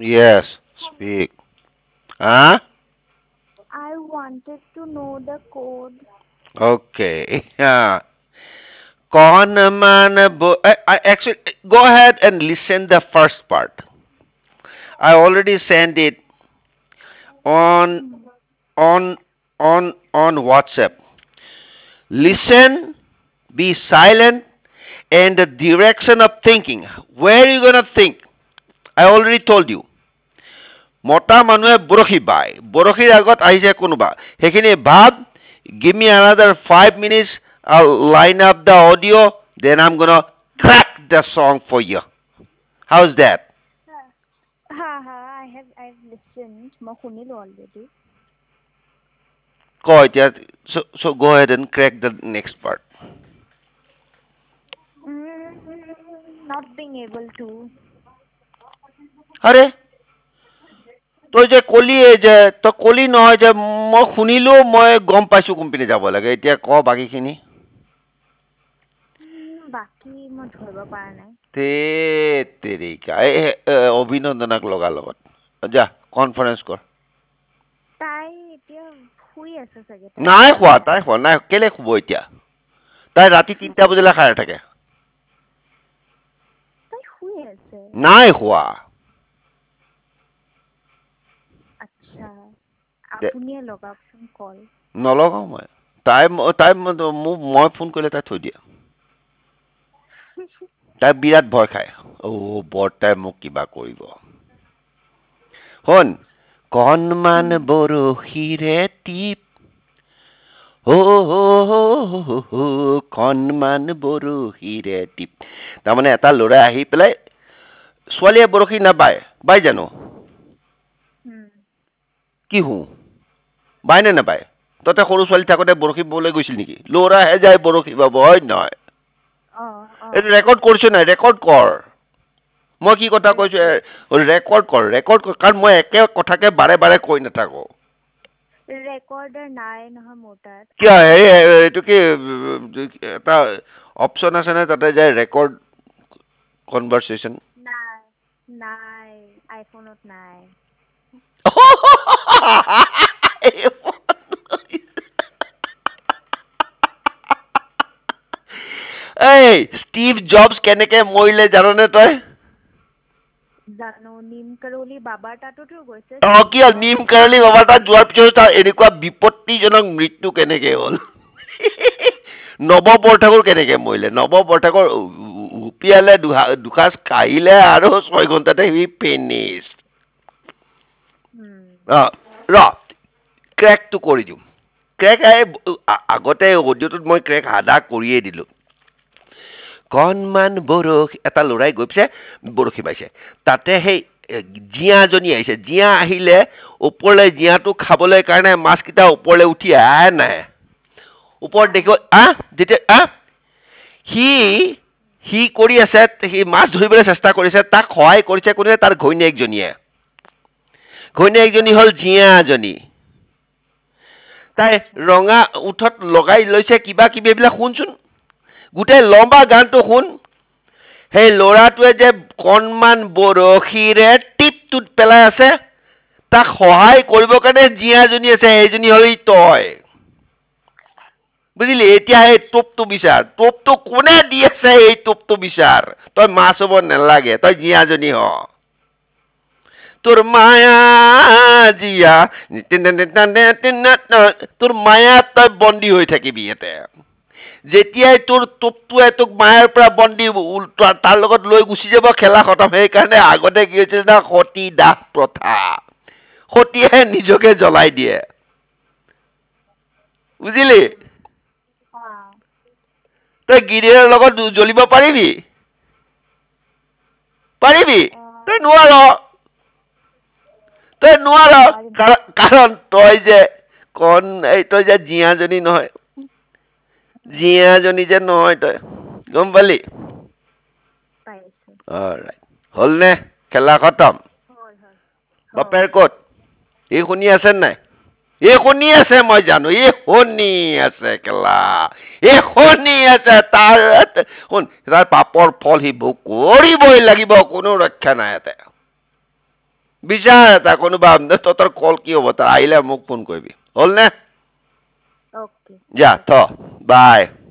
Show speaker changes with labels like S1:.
S1: Yes, speak. Huh?
S2: I wanted to know the code.
S1: Okay. Yeah. Con man actually go ahead and listen the first part. I already sent it on
S2: Hmm.
S1: on on WhatsApp. Listen, be silent, and the direction of thinking. Where are you gonna think? I already told you. মতা মানুহে বৰশী বায় বৰশীৰ আগত আহিছে কোনোবা সেইখিনি ভাব give me another 5 minutes I'll line up the audio then I'm gonna crack the song for you how's that
S2: Ha ha, I've listened. মই শুনিলো already.
S1: ক এতিয়া so go ahead and crack the next part
S2: Not being able to.
S1: আৰে তই যে কলি যে তই কলি নহয় যে মই শুনিলো মই গম পাইছো কোনপিনে যাব লাগে এতিয়া ক বাকীখিনি
S2: বাকী মই ধৰিব পৰা নাই.
S1: ধেত তেৰিকা অভিনন্দনক লগা লগত যা কনফাৰেঞ্চ কৰ
S2: তাই এতিয়া শুই আছে চাগে
S1: নাই
S2: তাই
S1: খোৱা তাই খোৱা নাই কেলে শুব এতিয়া তাই ৰাতি 3টা বজালৈ খাই থাকে
S2: তাই শুই আছে.
S1: নাই খোৱা
S2: আচ্ছা,
S1: দে-
S2: আপুনিয়ে লগাওকচোন কল.
S1: নলগাও মই তাই তাই মোক মই ফোন কৰিলে তাই থৈ দিয়ে তাই বিৰাট ভয় খায় বৰতাই মোক কিবা কৰিব শুন কণমান
S2: উম,
S1: বৰশীৰে টিপ কণমান বৰশীৰে টিপ তাৰমানে এটা ল'ৰাই আহি পেলাই ছোৱালীয়ে বৰশী নাবায় বাই জানো
S2: উম,
S1: কি হো বাই নে নাবায় ততে সৰু ছোৱালী থাকোতে বৰশী ববলৈ গৈছিল নেকি ল'ৰাহে যায় বৰশী বাব হয় নহয়
S2: অ অ
S1: এইটো ৰেকৰ্ড কৰিছো নাই ৰেকৰ্ড কৰ মই কি কথা কৈছো
S2: ৰেকৰ্ড
S1: ৰেকৰ্ড কৰ কাৰণ মই একে কথাকে বাৰে বাৰে কৈ নাথাকো
S2: ৰেকৰ্ডাৰ নাই নহয় মোৰ তাত.
S1: কিয় এইটো কি এটা অপচন আছে নে তাতে যে ৰেকৰ্ড কনভাৰচেচন
S2: নাই নাই আইফোনত নাই.
S1: এই ষ্টিভ জবছ কেনেকে মৰিলে জাননে তই
S2: জানো নিম কৰলি বাবাৰ তাতোতো গৈছে
S1: কি
S2: ষ্টিভ
S1: হ'ল নিম
S2: জবছ.
S1: কাৰলি বাবাৰ তাত যোৱাৰ পিছত তাৰ এনেকুৱা বিপত্তিজনক মৃত্যু কেনেকে হ'ল নৱ বৰঠাকুৰ কেনেকে মৰিলে নৱ বৰঠাকুৰ উপিয়ালে দুসাঁজ খাইলে আৰু 6 ঘণ্টাতে সি ফিনিছ
S2: উম,
S1: ৰ ক্ৰেকটো কৰি দিওঁ ক্ৰেক আগতে অডিঅ'টোত মই ক্ৰেক আদা কৰিয়েই দিলোঁ কণমান বৰশী এটা ল'ৰাই গৈ পিছে বৰশী বাইছে তাতে সেই জীয়াজনী আহিছে জীয়া আহিলে ওপৰলৈ জীয়াটো খাবলৈ কাৰণে মাছকেইটা ওপৰলৈ উঠি আহে নাহে ওপৰত
S2: আহে।
S1: দেখিব যেতিয়া সি সি কৰি আছে সি মাছ ধৰিবলৈ চেষ্টা কৰিছে তাক সহায় কৰিছে কোনে তাৰ ঘৈণীয়েকজনীয়ে ঘৈণীয়েকজনী হ'ল জীয়াজনী তাই
S2: আচ্ছা
S1: ৰঙা উঠত লগাই লৈছে কিবা কিবি এইবিলাক শুনচোন গোটেই লম্বা গানটো শুন সেই ল'ৰাটোৱে যে কণমান বৰশীৰে টিপটোত পেলাই আছে তাক সহায় কৰিবৰ কাৰণে জীয়াজনী আছে সেইজনী হলি তই বুজিলি এতিয়া সেই টোপটো বিচাৰ টোপটো কোনে দি আছে এই টোপটো বিচাৰ তই মাছ হ'ব নালাগে তই জীয়াজনী হ তোৰ মায়া জীয়া তোৰ মায়াত তই বন্দী হৈ থাকিবি ইয়াতে যেতিয়াই তোৰ টোপটোৱে তোক মায়াৰ পৰা বন্দী তাৰ লগত লৈ গুচি যাব খেলা খতম সেইকাৰণে আগতে কি হৈছিল না সতী দাহ প্ৰথা সতীয়ে নিজকে জ্বলাই দিয়ে বুজিলি
S2: অ
S1: তই গিৰিয়েৰৰ লগত জ্বলিব পাৰিবি পাৰিবি তই নোৱাৰ তই নোৱাৰ
S2: নোৱাৰিম
S1: কাৰণ তই যে কণ এই তই যে জীয়াজনী নহয় জীয়াজনী যে নহয় তই গম পালি
S2: পাইছো
S1: হ'লনে খেলা খতম
S2: হ'ল হ'ল হ'ল
S1: বাপেৰ ক'ত এই শুনি আছে নাই এই শুনি আছে মই জানো এই শুনি আছে কেলা এই শুনি আছে তাৰ শুন তাৰ পাপৰ ফল সি ভোগ কৰিবই লাগিব কোনো ৰক্ষা নাই ইয়াতে বিচাৰ এটা কোনোবা তহঁতৰ কল কি হ'ব তাৰ আহিলে মোক ফোন কৰিবি হ'ল নে
S2: অ'কে
S1: যা থ বাই